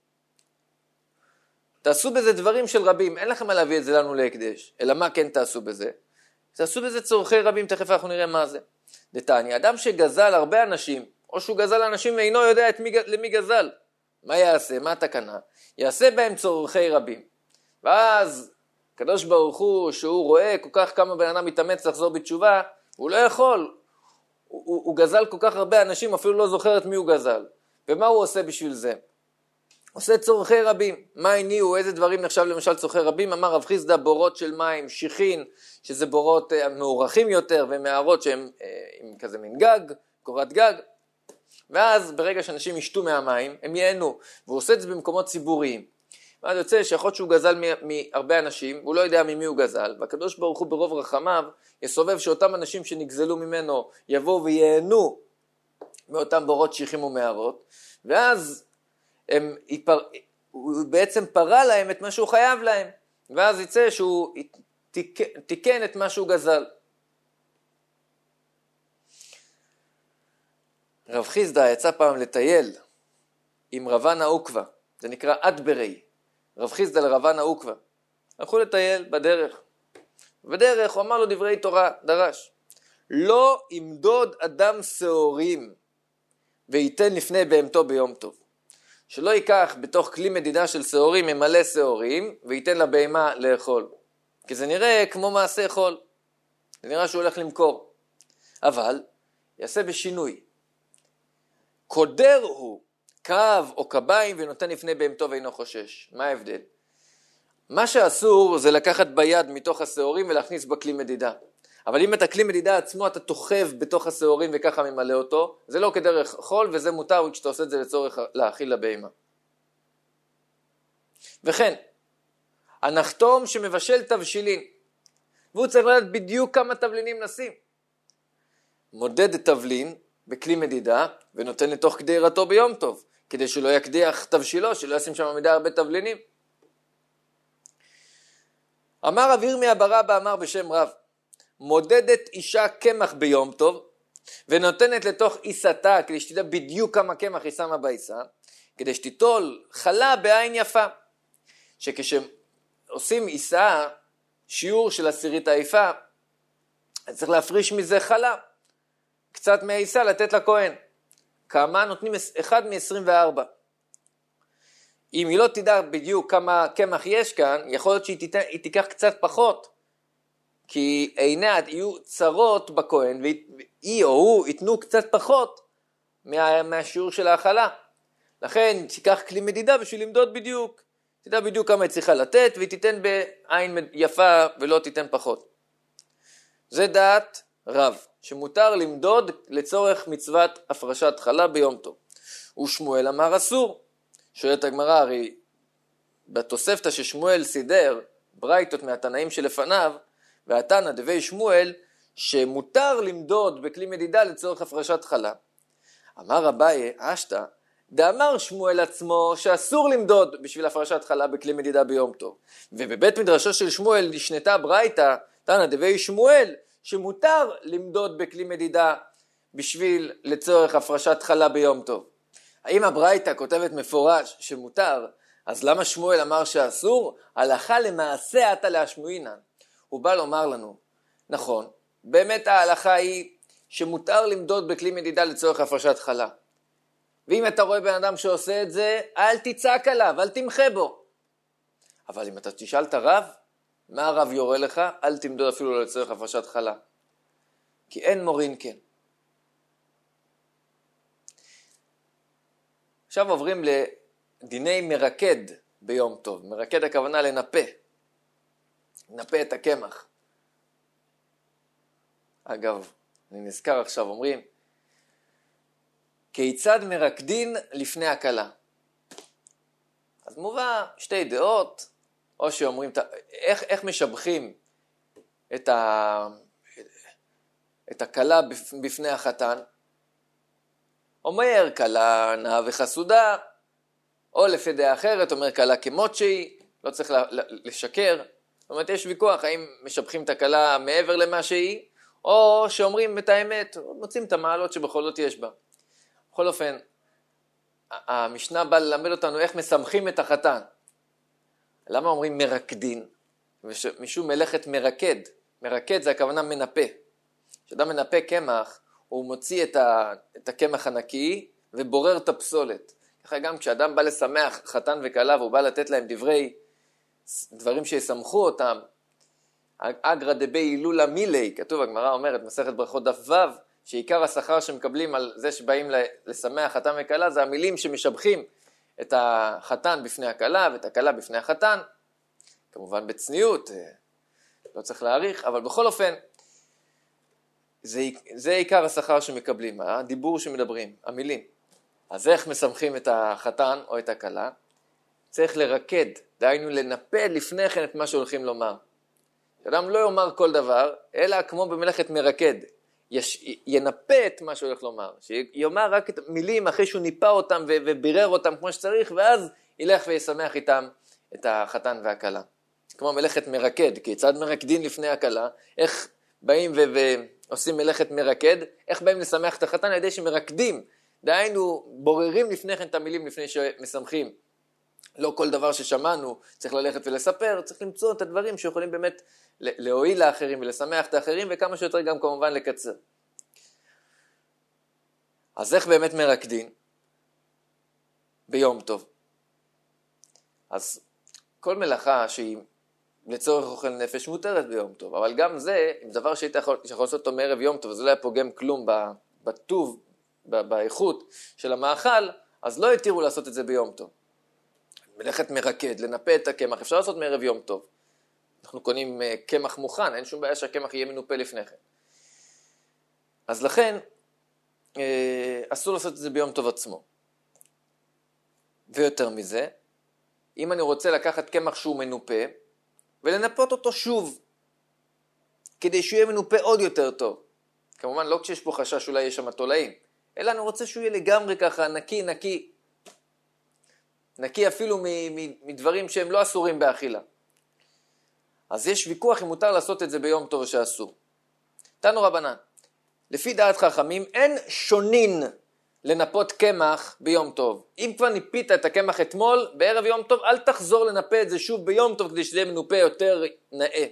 תעשו בזה דברים של רבים, אין לכם מה להביא את זה לנו להקדש, אלא מה כן תעשו בזה? תעשו בזה צורכי רבים, תכף אנחנו נראה מה זה. דתניא, אדם שגזל הרבה אנשים, או שהוא גזל אנשים ואינו יודע למי גזל, מה יעשה? מה התקנה? יעשה בהם צורכי רבים. ואז הקדוש ברוך הוא, שהוא רואה כל כך כמה בן אדם מתאמץ לחזור בתשובה, הוא לא יכול. הוא גזל כל כך הרבה אנשים, אפילו לא זוכר את מי הוא גזל. ומה הוא עושה בשביל זה? עושה צורכי רבים. מה הניעו? איזה דברים נחשב למשל צורכי רבים? אמר רב חיסדא, בורות של מים, שיחין, שזה בורות מאורחים יותר, ומערות שהם עם כזה מין גג, קורת גג. ואז ברגע שאנשים ישתו מהמים, הם ייהנו. והוא עושה את זה במקומות ציבוריים. ואז יוצא שיכול שהוא גזל מהרבה אנשים, הוא לא יודע ממי הוא גזל, והקדוש ברוך הוא ברוב רחמיו יסובב שאותם אנשים שנגזלו ממנו יבואו וייהנו מאותם בורות שיחים ומערות, ואז הוא בעצם פרה להם את מה שהוא חייב להם, ואז יצא שהוא תיקן את מה שהוא גזל. רב חיסדא יצא פעם לטייל עם רבן העוקבא, זה נקרא אדברי, רב חיסדא לרבן העוקבא. הלכו לטייל בדרך. בדרך הוא אמר לו דברי תורה, דרש. לא ימדוד אדם שעורים וייתן לפני בהמתו ביום טוב. שלא ייקח בתוך כלי מדידה של שעורים ממלא שעורים וייתן לבהמה לאכול. כי זה נראה כמו מעשה חול. זה נראה שהוא הולך למכור. אבל יעשה בשינוי. קודר הוא קו או קביים ונותן לפני בהמתו ואינו חושש. מה ההבדל? מה שאסור זה לקחת ביד מתוך השעורים ולהכניס בכלי מדידה. אבל אם את הכלי מדידה עצמו אתה תוכב בתוך השעורים וככה ממלא אותו, זה לא כדרך חול וזה מותר כשאתה עושה את זה לצורך להאכיל לבהמה. וכן, הנחתום שמבשל תבשילין, והוא צריך לדעת בדיוק כמה תבלינים נשים. מודד את תבלין בכלי מדידה ונותן לתוך קדירתו ביום טוב, כדי שלא יקדיח תבשילו, שלא ישים שם מדי הרבה תבלינים. אמר רב ירמיה בר אבא אמר בשם רב, מודדת אישה קמח ביום טוב, ונותנת לתוך עיסתה, כדי שתדע בדיוק כמה קמח היא שמה בעיסה, כדי שתיטול חלה בעין יפה. שכשעושים עיסה, שיעור של עשירית העיפה, צריך להפריש מזה חלה. קצת מהעיסה לתת לכהן. כמה נותנים 1 מ-24. אם היא לא תדע בדיוק כמה קמח יש כאן, יכול להיות שהיא תיקח קצת פחות. כי עיניה יהיו צרות בכהן, והיא או הוא ייתנו קצת פחות מהשיעור של האכלה. לכן תיקח כלי מדידה בשביל למדוד בדיוק. תדע בדיוק כמה היא צריכה לתת, והיא תיתן בעין יפה ולא תיתן פחות. זה דעת רב, שמותר למדוד לצורך מצוות הפרשת חלה ביום טוב. ושמואל אמר אסור. שואלת הגמרא, הרי בתוספתא ששמואל סידר, ברייתות מהתנאים שלפניו, והתנא דבי שמואל, שמותר למדוד בכלי מדידה לצורך הפרשת חלה. אמר אביי, אשתא, דאמר שמואל עצמו שאסור למדוד בשביל הפרשת חלה בכלי מדידה ביום טוב. ובבית מדרשו של שמואל נשנתה ברייתא, תנא דבי שמואל, שמותר למדוד בכלי מדידה בשביל לצורך הפרשת חלה ביום טוב. האם הברייתא כותבת מפורש שמותר, אז למה שמואל אמר שאסור? הלכה למעשה עתה להשמועינן. הוא בא לומר לנו, נכון, באמת ההלכה היא שמותר למדוד בכלי מדידה לצורך הפרשת חלה. ואם אתה רואה בן אדם שעושה את זה, אל תצעק עליו, אל תמחה בו. אבל אם אתה תשאל את הרב, מה הרב יורה לך? אל תמדוד אפילו לצורך הפרשת חלה. כי אין מורין כן. עכשיו עוברים לדיני מרקד ביום טוב. מרקד הכוונה לנפה. לנפה את הקמח. אגב, אני נזכר עכשיו, אומרים, כיצד מרקדין לפני הקלה? אז מובא שתי דעות, או שאומרים, איך משבחים את הקלה בפני החתן? אומר, קלה נאה וחסודה, או לפי דעה אחרת, אומר קלה כמות שהיא, לא צריך לשקר. זאת אומרת, יש ויכוח, האם משבחים את הקלה מעבר למה שהיא, או שאומרים את האמת, מוצאים את המעלות שבכל זאת יש בה. בכל אופן, המשנה באה ללמד אותנו איך משמחים את החתן. למה אומרים מרקדין? משום מלאכת מרקד. מרקד זה הכוונה מנפה. כשאדם מנפה קמח, הוא מוציא את הקמח הנקי ובורר את הפסולת. ככה גם כשאדם בא לשמח חתן וכלה והוא בא לתת להם דברים שישמחו אותם, אגרא דבי הילולה מילי, כתוב, הגמרא אומרת, מסכת ברכות דף ו', שעיקר השכר שמקבלים על זה שבאים לשמח חתן וכלה, זה המילים שמשבחים את החתן בפני הכלה ואת הכלה בפני החתן, כמובן בצניעות, לא צריך להאריך, אבל בכל אופן, זה עיקר השכר שמקבלים, הדיבור שמדברים, המילים. אז איך משמחים את החתן או את הכלה? צריך לרקד, דהיינו לנפד לפני כן את מה שהולכים לומר. שאדם לא יאמר כל דבר, אלא כמו במלאכת מרקד, ינפה את מה שהולך לומר, שיאמר רק את מילים אחרי שהוא ניפה אותם ובירר אותם כמו שצריך, ואז ילך וישמח איתם את החתן והכלה. כמו מלאכת מרקד, כיצד מרקדין לפני הכלה, איך באים ועושים מלאכת מרקד, איך באים לשמח את החתן על ידי שמרקדים, דהיינו בוררים לפני כן את המילים לפני שמשמחים. לא כל דבר ששמענו צריך ללכת ולספר, צריך למצוא את הדברים שיכולים באמת להועיל לאחרים ולשמח את האחרים, וכמה שיותר גם כמובן לקצר. אז איך באמת מרקדין? ביום טוב. אז כל מלאכה שהיא לצורך אוכל נפש מותרת ביום טוב, אבל גם זה, אם דבר שהיית יכול לעשות אותו מערב יום טוב, אז לא היה פוגם כלום בטוב, באיכות של המאכל, אז לא התירו לעשות את זה ביום טוב. מלאכת מרקד, לנפה את הקמח, אפשר לעשות מערב יום טוב. אנחנו קונים קמח מוכן, אין שום בעיה שהקמח יהיה מנופה לפני כן. אז לכן, אסור לעשות את זה ביום טוב עצמו. ויותר מזה, אם אני רוצה לקחת קמח שהוא מנופה, ולנפות אותו שוב, כדי שהוא יהיה מנופה עוד יותר טוב. כמובן, לא כשיש פה חשש אולי יש שם תולעים, אלא אני רוצה שהוא יהיה לגמרי ככה, נקי, נקי אפילו מדברים שהם לא אסורים באכילה. אז יש ויכוח אם מותר לעשות את זה ביום טוב או שאסור. תנו רבנן, לפי דעת חכמים אין שונין לנפות קמח ביום טוב. אם כבר ניפית את הקמח אתמול, בערב יום טוב, אל תחזור לנפה את זה שוב ביום טוב כדי שזה יהיה מנופה יותר נאה.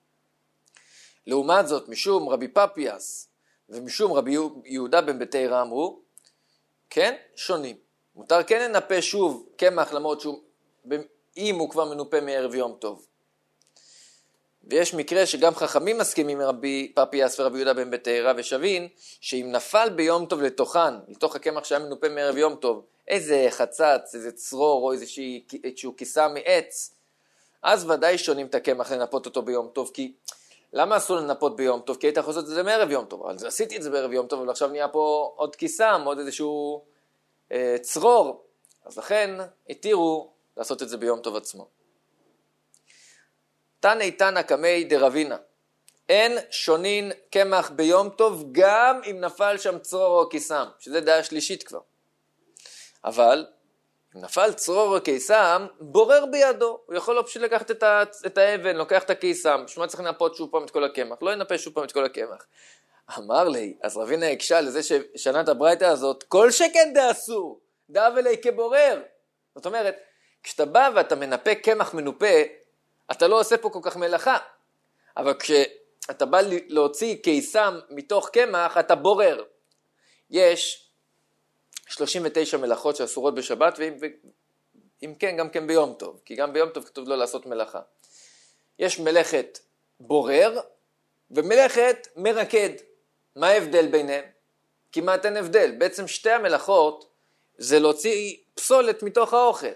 לעומת זאת, משום רבי פפיאס ומשום רבי יהודה בן בתירא אמרו, כן, שונים. מותר כן לנפה שוב קמח למרות אם הוא כבר מנופה מערב יום טוב. ויש מקרה שגם חכמים מסכימים מרבי פפיאס ורבי יהודה בן בתירא ושבין, שאם נפל ביום טוב לתוך הקמח שהיה מנופה מערב יום טוב, איזה חצץ, איזה צרור או איזשהו כיסה מעץ, אז ודאי שונים את הקמח לנפות אותו ביום טוב, כי למה אסור לנפות ביום טוב? כי היית יכול לעשות את זה מערב יום טוב, אבל עשיתי את זה בערב יום טוב, אבל עכשיו נהיה פה עוד כיסם, עוד איזשהו צרור, אז לכן התירו לעשות את זה ביום טוב עצמו. תנא תנא קמי דרבינה. אין שונין קמח ביום טוב גם אם נפל שם צרור או קיסם, שזה דעה שלישית כבר. אבל אם נפל צרור או קיסם, בורר בידו. הוא יכול לא פשוט לקחת את האבן, לוקח את הקיסם, בשביל מה צריך לנפות שוב פעם את כל הקמח? לא ינפה שוב פעם את כל הקמח. אמר לי, אז רבינה הקשה לזה ששנה את הברייתא הזאת, כל שכן דאסור, דאב אלי כבורר. זאת אומרת, כשאתה בא ואתה מנפה קמח מנופה, אתה לא עושה פה כל כך מלאכה. אבל כשאתה בא להוציא קיסם מתוך קמח, אתה בורר. יש 39 מלאכות שאסורות בשבת, ואם כן, גם כן ביום טוב, כי גם ביום טוב כתוב לא לעשות מלאכה. יש מלאכת בורר ומלאכת מרקד. מה ההבדל ביניהם? כמעט אין הבדל. בעצם שתי המלאכות זה להוציא פסולת מתוך האוכל.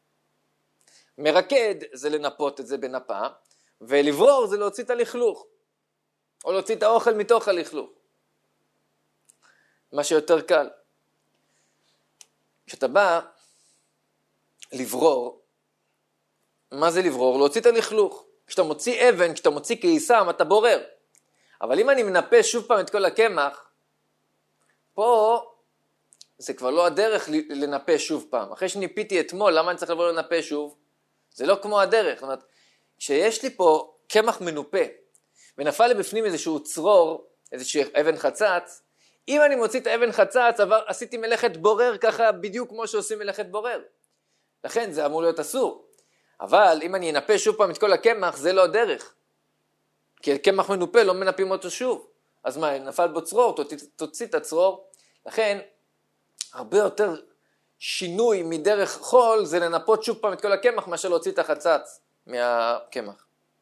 מרקד זה לנפות את זה בנפה, ולברור זה להוציא את הלכלוך, או להוציא את האוכל מתוך הלכלוך. מה שיותר קל. כשאתה בא לברור, מה זה לברור? להוציא את הלכלוך. כשאתה מוציא אבן, כשאתה מוציא קיסם, אתה בורר. אבל אם אני מנפה שוב פעם את כל הקמח, פה זה כבר לא הדרך לנפה שוב פעם. אחרי שניפיתי אתמול, למה אני צריך לבוא לנפה שוב? זה לא כמו הדרך. זאת אומרת, כשיש לי פה קמח מנופה, ונפל לי בפנים איזשהו צרור, איזשהו אבן חצץ, אם אני מוציא את האבן חצץ, עשיתי מלאכת בורר ככה בדיוק כמו שעושים מלאכת בורר. לכן זה אמור להיות אסור. אבל אם אני אנפה שוב פעם את כל הקמח, זה לא הדרך. כי קמח מנופה לא מנפים אותו שוב. אז מה, נפל בו צרור, תוציא את הצרור. לכן, הרבה יותר שינוי מדרך חול, זה לנפות שוב פעם את כל הקמח, מאשר להוציא את החצץ מהקמח.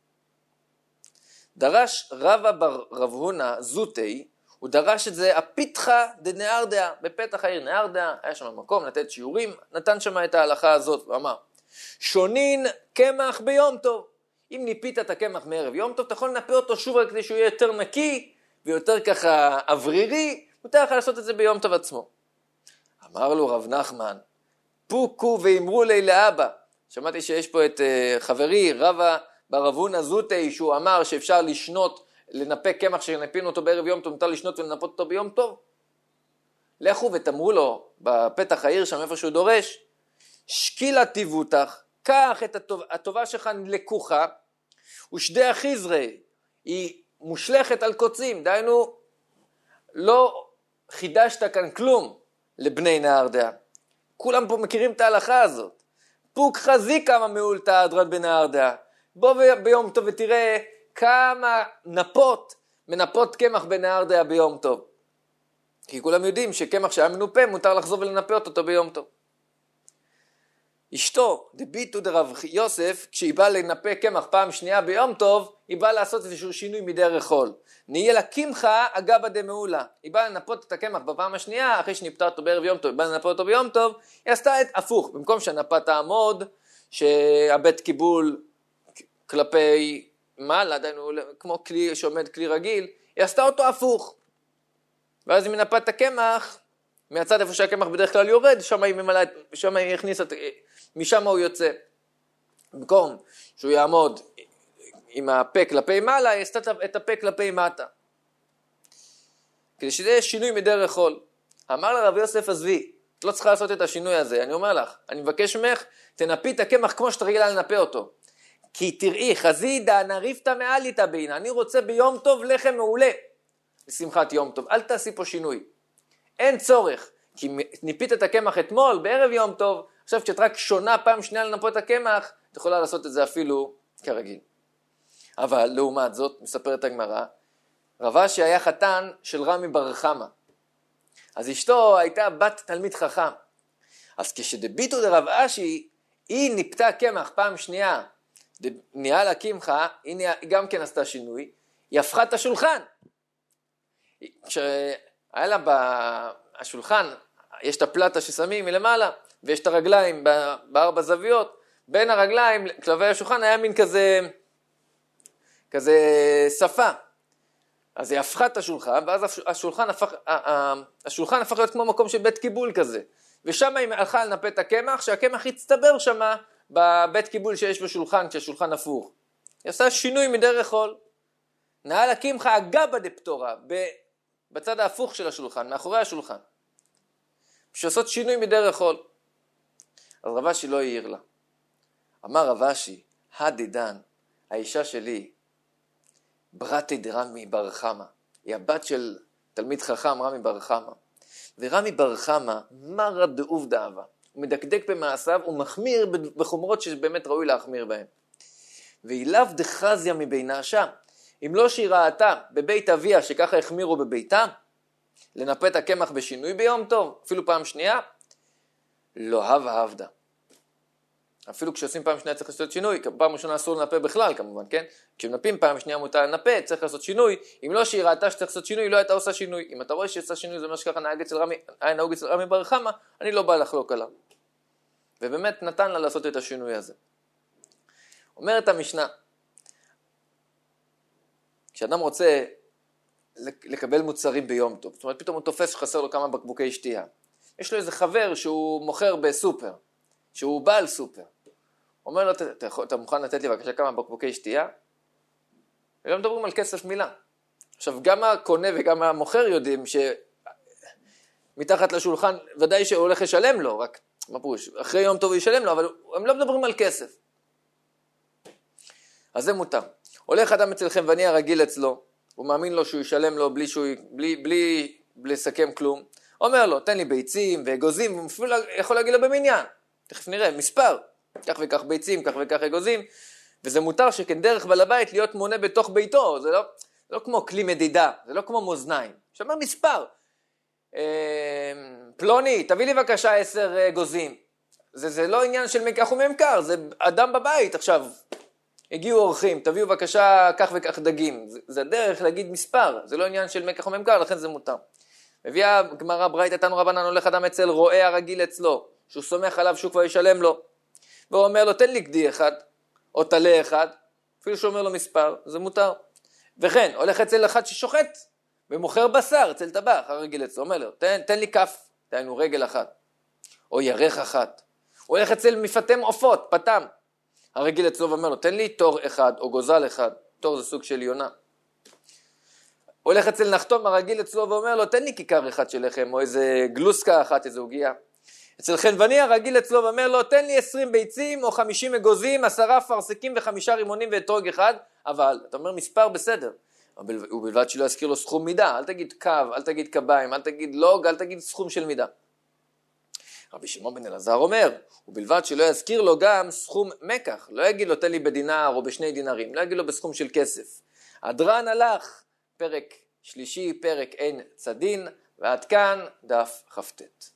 דרש רבא בר רב הונא זוטי, הוא דרש את זה הפיתחה דנהרדעה, בפתח העיר נהרדעה, היה שם מקום לתת שיעורים, נתן שם את ההלכה הזאת ואמר, שונין קמח ביום טוב. אם ניפית את הקמח מערב יום טוב, אתה יכול לנפה אותו שוב כדי שהוא יהיה יותר נקי, ויותר ככה אוורירי, מותר לך לעשות את זה ביום טוב עצמו. אמר לו רב נחמן, פוקו ואמרו לי לאבא. שמעתי שיש פה את חברי רבא בר רב הונא זוטי, שהוא אמר שאפשר לשנות, לנפה קמח שנפינו אותו בערב יום טוב, מותר לשנות ולנפות אותו ביום טוב. לכו ותאמרו לו בפתח העיר שם איפה שהוא דורש, שקילה טיבותך, קח את הטובה שלך לקוחה, ושדה החיזרי, היא מושלכת על קוצים, דיינו, לא חידשת כאן כלום לבני נהרדעה. כולם פה מכירים את ההלכה הזאת. פוק חזי כמה מעולתא אדרן בנהרדעה. בוא ביום טוב ותראה כמה מנפות קמח בנהרדעה ביום טוב. כי כולם יודעים שקמח שהיה מנופה, מותר לחזור ולנפה אותו ביום טוב. אשתו, דביתו דרב יוסף, כשהיא באה לנפה קמח פעם שנייה ביום טוב, היא באה לעשות איזשהו שינוי מדרך חול. נהיה לה קמחה אגבה דמעולה. היא באה לנפות את הקמח בפעם השנייה, אחרי שנפתה אותו בערב יום טוב, היא באה לנפות אותו ביום טוב, היא עשתה את הפוך. במקום שהנפה תעמוד, שהבית קיבול כלפי מעלה, דיינו, כמו כלי שעומד כלי רגיל, היא עשתה אותו הפוך. ואז היא מנפה את הקמח, מהצד איפה שהקמח בדרך כלל יורד, שם היא הכניסה, משם הוא יוצא. במקום שהוא יעמוד עם הפה כלפי מעלה, היא עשתה את הפה כלפי מטה. כדי שזה יהיה שינוי מדרך חול. אמר לרב יוסף עזבי, את לא צריכה לעשות את השינוי הזה, אני אומר לך, אני מבקש ממך, תנפי את הקמח כמו שאתה רגילה לנפה אותו. כי תראי, חזידה נריפתא מעליתא בינה, אני רוצה ביום טוב לחם מעולה, לשמחת יום טוב, אל תעשי פה שינוי. אין צורך, כי ניפית את הקמח אתמול, בערב יום טוב, עכשיו כשאת רק שונה פעם שנייה לנפות את הקמח, את יכולה לעשות את זה אפילו כרגיל. אבל לעומת זאת, מספרת הגמרא, רב אשי היה חתן של רמי בר חמא. אז אשתו הייתה בת תלמיד חכם. אז כשדביתו דרב אשי, היא ניפתה קמח פעם שנייה, נהיה לה קמחה, היא גם כן עשתה שינוי, היא הפכה את השולחן. כשהיה לה השולחן, יש את הפלטה ששמים מלמעלה, ויש את הרגליים בארבע זוויות, בין הרגליים, כלבי השולחן, היה מין כזה שפה. אז היא הפכה את השולחן, ואז השולחן הפך להיות כמו מקום של בית קיבול כזה. ושם היא הלכה לנפת את הקמח, שהקמח הצטבר שם בבית קיבול שיש בשולחן, כשהשולחן הפוך. היא עושה שינוי מדרך חול. נאה לקימך אגבא דפטורה, בצד ההפוך של השולחן, מאחורי השולחן. בשביל לעשות שינוי מדרך חול. אז רב אשי לא העיר לה. אמר רב אשי, הדידן, האישה שלי, ברתי דרמי בר חמא, היא הבת של תלמיד חכם רמי בר חמא. ורמי בר חמא, מרא דאוב דאבה. הוא מדקדק במעשיו, הוא מחמיר בחומרות שבאמת ראוי להחמיר בהן. והיא לאו דחזיה מבינה שם. אם לא שהיא ראתה בבית אביה שככה החמירו בביתה, לנפת הקמח בשינוי ביום טוב, אפילו פעם שנייה, לא הווה עבדה. אפילו כשעושים פעם שנייה צריך לעשות שינוי, פעם ראשונה אסור לנפה בכלל כמובן, כן? כשמנפים פעם שנייה מותר לנפה, צריך לעשות שינוי. אם לא שהיא ראתה שצריך לעשות שינוי, לא הייתה עושה שינוי. אם אתה רואה שעושה שינוי, זה מה שככה היה נהוג אצל רמי בר חמא, אני לא בא לחלוק עליו. ובאמת נתן לה לעשות את השינוי הזה. אומרת המשנה, כשאדם רוצה לקבל מוצרים ביום טוב, זאת אומרת פתאום הוא תופס שחסר לו כמה בקבוקי שתייה. יש לו איזה חבר שהוא מוכר בסופר, שהוא בעל סופר. אומר לו, אתה מוכן לתת לי בבקשה כמה בקבוקי שתייה? ולא מדברים על כסף מילה. עכשיו גם הקונה וגם המוכר יודעים שמתחת לשולחן ודאי שהוא הולך לשלם לו, רק מה פירוש? אחרי יום טוב הוא ישלם לו, אבל הם לא מדברים על כסף. אז זה מותר. הולך אדם אצלכם ואני הרגיל אצלו, הוא מאמין לו שהוא ישלם לו בלי לסכם כלום. אומר לו, תן לי ביצים ואגוזים, הוא אפילו יכול להגיד לו במניין. תכף נראה, מספר, כך וכך ביצים, כך וכך אגוזים, וזה מותר שכן דרך בעל הבית להיות מונה בתוך ביתו, זה לא כמו כלי מדידה, זה לא כמו מאזניים. שאומר מספר, פלוני, תביא לי בבקשה 10 אגוזים. זה לא עניין של מקח וממכר, זה אדם בבית עכשיו. הגיעו אורחים, תביאו בבקשה כך וכך דגים. זה דרך להגיד מספר, זה לא עניין של מקח וממכר, לכן זה מותר. הביאה גמרא ברייתא תנו רבנן, הולך אדם אצל רועה הרגיל אצלו, שהוא סומך עליו שהוא כבר ישלם לו, והוא אומר לו תן לי גדי אחד, או תלה אחד, אפילו שהוא אומר לו מספר, זה מותר. וכן, הולך אצל אחד ששוחט, ומוכר בשר אצל טבח, הרגיל אצלו, אומר לו תן לי כף, תהיינו רגל אחת, או ירך אחת. הוא הולך אצל מפתם עופות, פתם, הרגיל אצלו ואומר לו תן לי תור אחד, או גוזל אחד, תור זה סוג של יונה. הולך אצל נחתום הרגיל אצלו ואומר לו תן לי כיכר אחד של לחם, או איזה גלוסקה אחת, איזה עוגיה. אצל חנווני הרגיל אצלו ואומר לו תן לי 20 ביצים או 50 אגוזים, 10 פרסקים ו5 רימונים ואתרוג אחד, אבל אתה אומר מספר בסדר, ובלבד שלא יזכיר לו סכום מידה, אל תגיד קו, אל תגיד קביים, אל תגיד לוג, אל תגיד סכום של מידה. רבי שמעון בן אלעזר אומר, ובלבד שלא יזכיר לו גם סכום מקח, לא יגיד לו תן לי בדינר או ב2 דינרים, לא יגיד לו בסכום של כסף. הדרן הלך, פרק שלישי, פרק אין צדין, ועד כאן דף כ"ט.